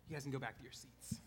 You guys can go back to your seats.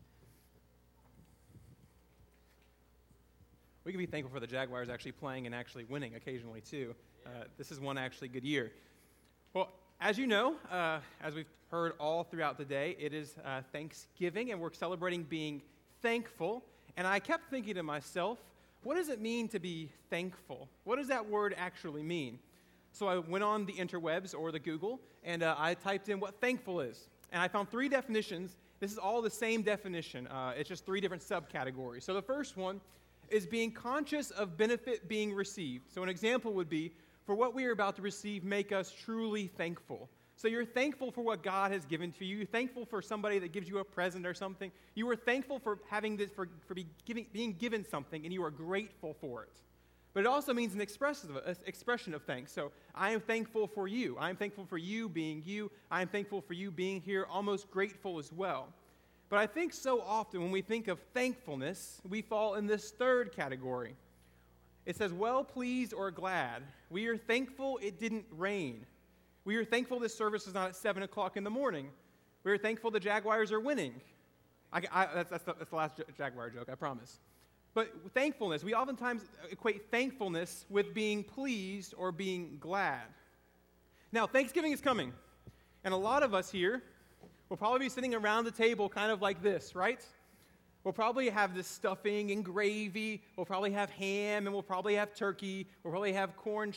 We can be thankful for the Jaguars actually playing and actually winning occasionally, too. This is one actually good year. Well, as you know, as we've heard all throughout the day, it is Thanksgiving, and we're celebrating being thankful. And I kept thinking to myself, what does it mean to be thankful? What does that word actually mean? So I went on the interwebs or the Google, and I typed in what thankful is. And I found 3 definitions. This is all the same definition. It's just 3 different subcategories. So the first one is being conscious of benefit being received. So an example would be, for what we are about to receive, make us truly thankful. So you're thankful for what God has given to you. You're thankful for somebody that gives you a present or something. You are thankful for having this, for being given something, and you are grateful for it. But it also means an expression of thanks. So I am thankful for you. I am thankful for you being you. I am thankful for you being here, almost grateful as well. But I think so often when we think of thankfulness, we fall in this third category. It says, well pleased or glad. We are thankful it didn't rain. We are thankful this service is not at 7 o'clock in the morning. We are thankful the Jaguars are winning. That's the last Jaguar joke, I promise. But thankfulness, we oftentimes equate thankfulness with being pleased or being glad. Now, Thanksgiving is coming, and a lot of us here will probably be sitting around the table kind of like this, right? We'll probably have this stuffing and gravy. We'll probably have ham, and we'll probably have turkey. We'll probably have corn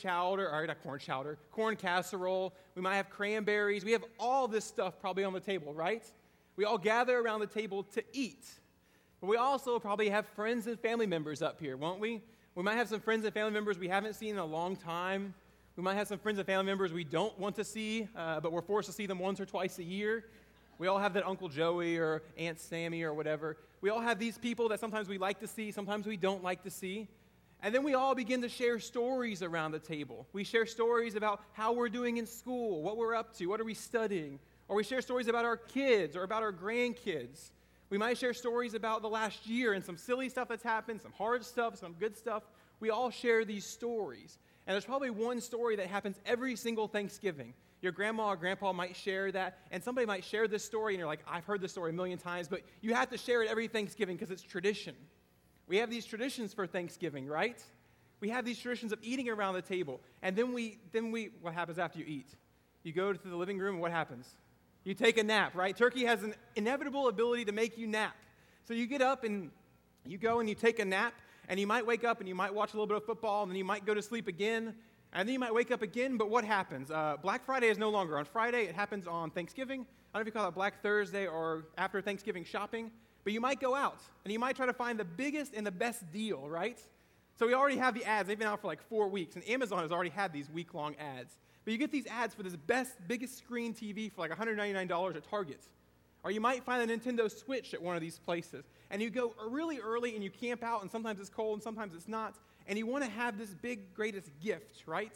casserole. We might have cranberries. We have all this stuff probably on the table, right? We all gather around the table to eat. But we also probably have friends and family members up here, won't we? We might have some friends and family members we haven't seen in a long time. We might have some friends and family members we don't want to see, but we're forced to see them once or twice a year. We all have that Uncle Joey or Aunt Sammy or whatever. We all have these people that sometimes we like to see, sometimes we don't like to see. And then we all begin to share stories around the table. We share stories about how we're doing in school, what we're up to, what are we studying. Or we share stories about our kids or about our grandkids. We might share stories about the last year and some silly stuff that's happened, some hard stuff, some good stuff. We all share these stories. And there's probably one story that happens every single Thanksgiving. Your grandma or grandpa might share that, and somebody might share this story, and you're like, I've heard this story a million times, but you have to share it every Thanksgiving because it's tradition. We have these traditions for Thanksgiving, right? We have these traditions of eating around the table, and then we what happens after you eat? You go to the living room, and what happens? You take a nap, right? Turkey has an inevitable ability to make you nap. So you get up, and you go, and you take a nap, and you might wake up, and you might watch a little bit of football, and then you might go to sleep again. And then you might wake up again, but what happens? Black Friday is no longer on Friday. It happens on Thanksgiving. I don't know if you call it Black Thursday or after Thanksgiving shopping, but you might go out, and you might try to find the biggest and the best deal, right? So we already have the ads. They've been out for like 4 weeks, and Amazon has already had these week-long ads. But you get these ads for this biggest screen TV for like $199 at Target. Or you might find a Nintendo Switch at one of these places. And you go really early, and you camp out, and sometimes it's cold, and sometimes it's not. And you want to have this big, greatest gift, right?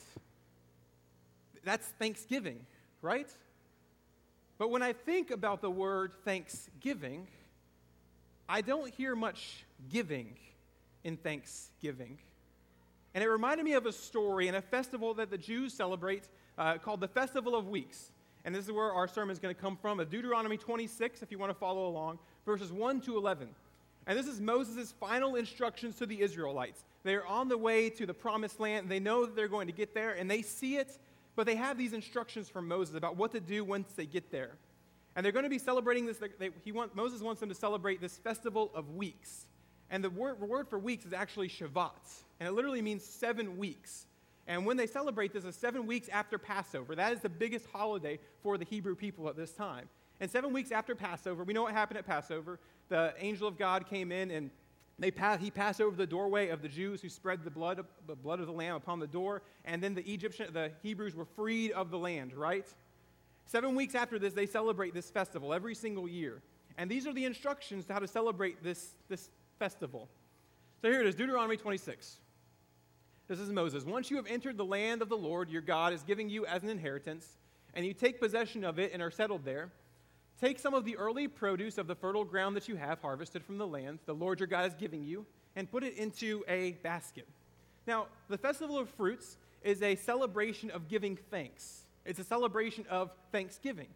That's Thanksgiving, right? But when I think about the word Thanksgiving, I don't hear much giving in Thanksgiving. And it reminded me of a story and a festival that the Jews celebrate called the Festival of Weeks. And this is where our sermon is going to come from, Deuteronomy 26, if you want to follow along, verses 1 to 11. And this is Moses' final instructions to the Israelites. They are on the way to the promised land. They know that they're going to get there, and they see it, but they have these instructions from Moses about what to do once they get there. And they're going to be celebrating this. Moses wants them to celebrate this festival of weeks. And the word for weeks is actually Shavat, and it literally means 7 weeks. And when they celebrate this, is 7 weeks after Passover. That is the biggest holiday for the Hebrew people at this time. And 7 weeks after Passover, we know what happened at Passover. The angel of God came in, and he passed over the doorway of the Jews who spread the blood of the lamb upon the door, and then the Hebrews were freed of the land, right? 7 weeks after this, they celebrate this festival every single year. And these are the instructions to how to celebrate this festival. So here it is, Deuteronomy 26. This is Moses. Once you have entered the land of the Lord, your God is giving you as an inheritance, and you take possession of it and are settled there, take some of the early produce of the fertile ground that you have harvested from the land the Lord your God is giving you, and put it into a basket. Now, the Festival of Fruits is a celebration of giving thanks. It's a celebration of Thanksgiving.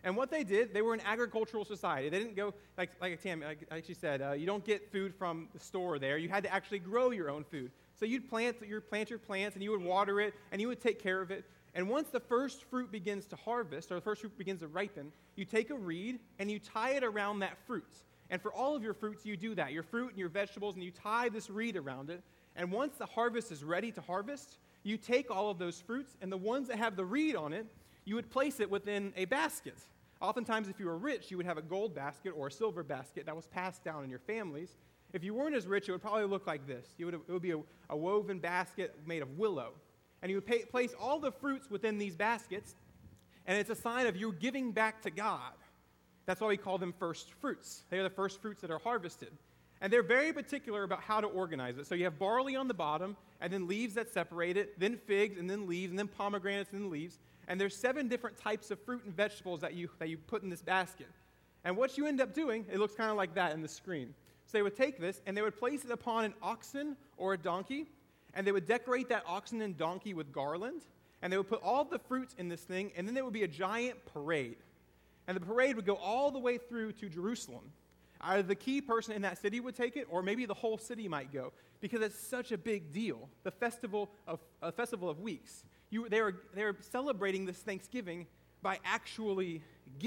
And what they did, they were an agricultural society. They didn't go, like Tam actually said, you don't get food from the store there. You had to actually grow your own food. So you'd plant your plants, and you would water it, and you would take care of it. And once the first fruit begins to harvest, or the first fruit begins to ripen, you take a reed, and you tie it around that fruit. And for all of your fruits, you do that, your fruit and your vegetables, and you tie this reed around it. And once the harvest is ready to harvest, you take all of those fruits, and the ones that have the reed on it, you would place it within a basket. Oftentimes, if you were rich, you would have a gold basket or a silver basket that was passed down in your families. If you weren't as rich, it would probably look like this. It would be a woven basket made of willow. And you would place all the fruits within these baskets, and it's a sign of you giving back to God. That's why we call them first fruits. They are the first fruits that are harvested. And they're very particular about how to organize it. So you have barley on the bottom, and then leaves that separate it, then figs, and then leaves, and then pomegranates, and then leaves. And there's 7 different types of fruit and vegetables that you put in this basket. And what you end up doing, it looks kind of like that in the screen. So they would take this, and they would place it upon an oxen or a donkey, and they would decorate that oxen and donkey with garland, and they would put all the fruits in this thing, and then there would be a giant parade. And the parade would go all the way through to Jerusalem. Either the key person in that city would take it, or maybe the whole city might go, because it's such a big deal. The festival of weeks. They were celebrating this Thanksgiving by actually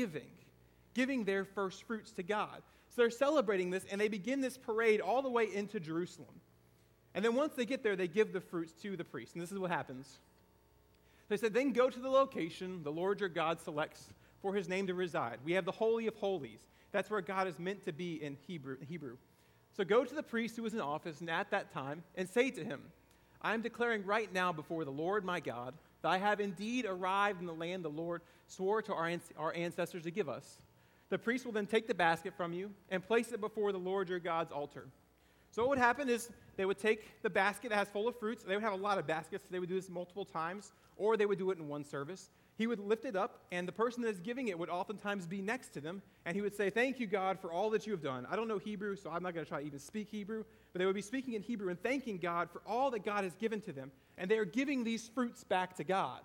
giving their first fruits to God. So they're celebrating this, and they begin this parade all the way into Jerusalem. And then once they get there, they give the fruits to the priest. And this is what happens. They said, then go to the location the Lord your God selects for his name to reside. We have the Holy of Holies. That's where God is meant to be in Hebrew. So go to the priest who is in office and at that time and say to him, I am declaring right now before the Lord my God that I have indeed arrived in the land the Lord swore to our ancestors to give us. The priest will then take the basket from you and place it before the Lord your God's altar. So what would happen is they would take the basket that has full of fruits. They would have a lot of baskets. So they would do this multiple times, or they would do it in one service. He would lift it up, and the person that is giving it would oftentimes be next to them, and he would say, thank you, God, for all that you have done. I don't know Hebrew, so I'm not going to try to even speak Hebrew, but they would be speaking in Hebrew and thanking God for all that God has given to them, and they are giving these fruits back to God.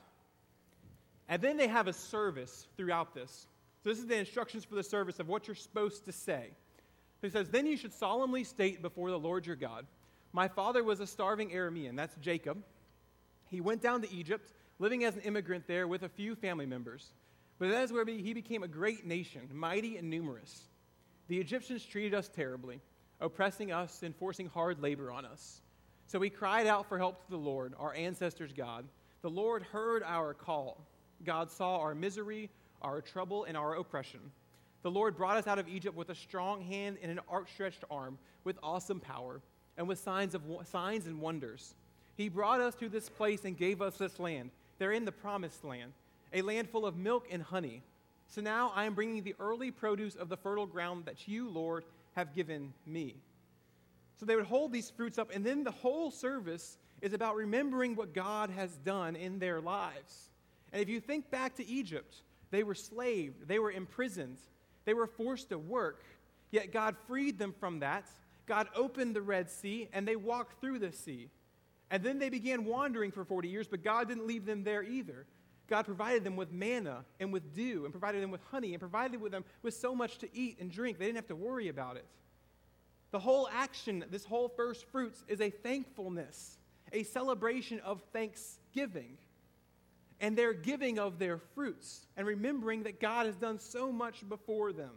And then they have a service throughout this. So this is the instructions for the service of what you're supposed to say. He says, then you should solemnly state before the Lord your God, my father was a starving Aramean, that's Jacob. He went down to Egypt, living as an immigrant there with a few family members. But that is where he became a great nation, mighty and numerous. The Egyptians treated us terribly, oppressing us and forcing hard labor on us. So we cried out for help to the Lord, our ancestors' God. The Lord heard our call. God saw our misery, our trouble, and our oppression. The Lord brought us out of Egypt with a strong hand and an outstretched arm, with awesome power, and with signs and wonders. He brought us to this place and gave us this land. They're in the promised land, a land full of milk and honey. So now I am bringing the early produce of the fertile ground that you, Lord, have given me. So they would hold these fruits up, and then the whole service is about remembering what God has done in their lives. And if you think back to Egypt, they were slaved, they were imprisoned, they were forced to work, yet God freed them from that. God opened the Red Sea, and they walked through the sea. And then they began wandering for 40 years, but God didn't leave them there either. God provided them with manna and with dew, and provided them with honey, and provided them with so much to eat and drink. They didn't have to worry about it. The whole action, this whole first fruits, is a thankfulness, a celebration of thanksgiving. And their giving of their fruits, and remembering that God has done so much before them.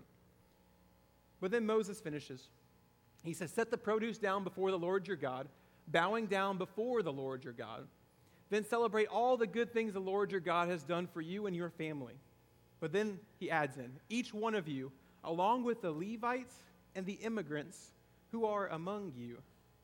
But then Moses finishes. He says, set the produce down before the Lord your God, bowing down before the Lord your God. Then celebrate all the good things the Lord your God has done for you and your family. But then he adds in, each one of you, along with the Levites and the immigrants who are among you.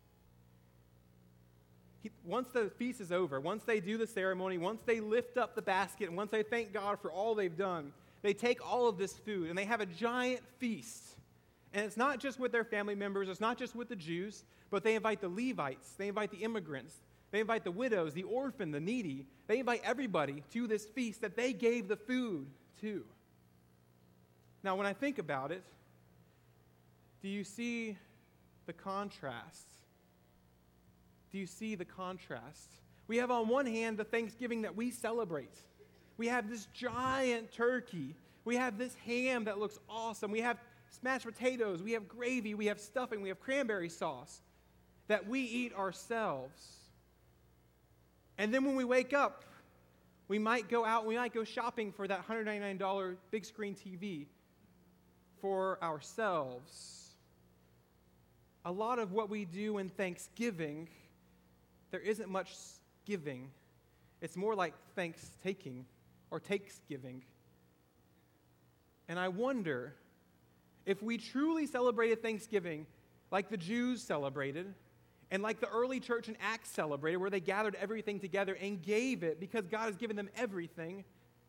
Once the feast is over, once they do the ceremony, once they lift up the basket, and once they thank God for all they've done, they take all of this food and they have a giant feast. And it's not just with their family members, it's not just with the Jews, but they invite the Levites, they invite the immigrants, they invite the widows, the orphan, the needy. They invite everybody to this feast that they gave the food to. Now, when I think about it, do you see the contrast? Do you see the contrast? We have on one hand the Thanksgiving that we celebrate. We have this giant turkey We have this ham that looks awesome. We have smashed potatoes. We have gravy. We have stuffing. We have cranberry sauce that we eat ourselves. And then when we wake up, we might go out, we might go shopping for that $199 big screen TV for ourselves. A lot of what we do in Thanksgiving, there isn't much giving. It's more like thanks-taking or takes-giving. And I wonder if we truly celebrated Thanksgiving like the Jews celebrated, and like the early church in Acts celebrated, where they gathered everything together and gave it because God has given them everything,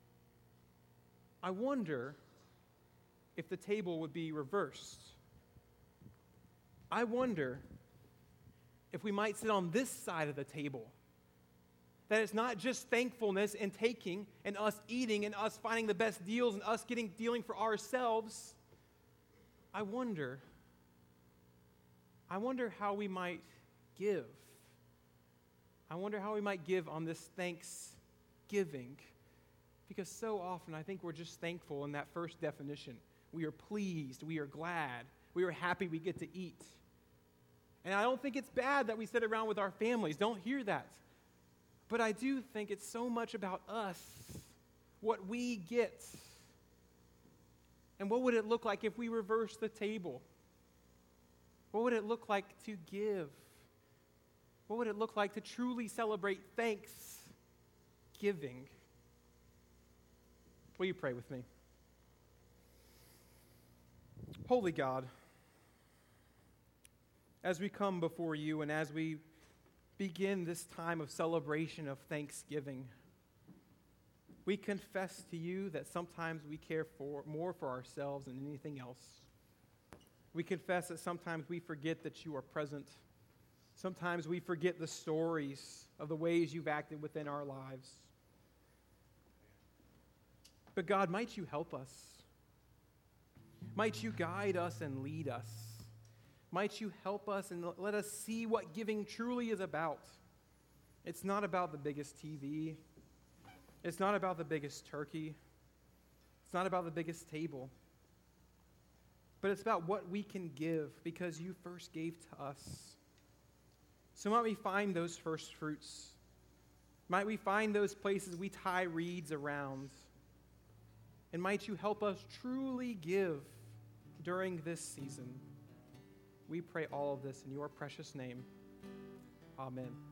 I wonder if the table would be reversed. I wonder if we might sit on this side of the table. That it's not just thankfulness and taking and us eating and us finding the best deals and us dealing for ourselves. I wonder how we might give. I wonder how we might give on this Thanksgiving. Because so often I think we're just thankful in that first definition. We are pleased, we are glad, we are happy we get to eat. And I don't think it's bad that we sit around with our families. Don't hear that. But I do think it's so much about us, what we get. And what would it look like if we reverse the table? What would it look like to give? What would it look like to truly celebrate Thanksgiving? Will you pray with me? Holy God, as we come before you and as we begin this time of celebration of Thanksgiving, we confess to you that sometimes we care more for ourselves than anything else. We confess that sometimes we forget that you are present. Sometimes we forget the stories of the ways you've acted within our lives. But God, might you help us? Might you guide us and lead us? Might you help us and let us see what giving truly is about? It's not about the biggest TV. It's not about the biggest turkey. It's not about the biggest table. But it's about what we can give because you first gave to us. So might we find those first fruits. Might we find those places we tie reeds around. And might you help us truly give during this season. We pray all of this in your precious name. Amen.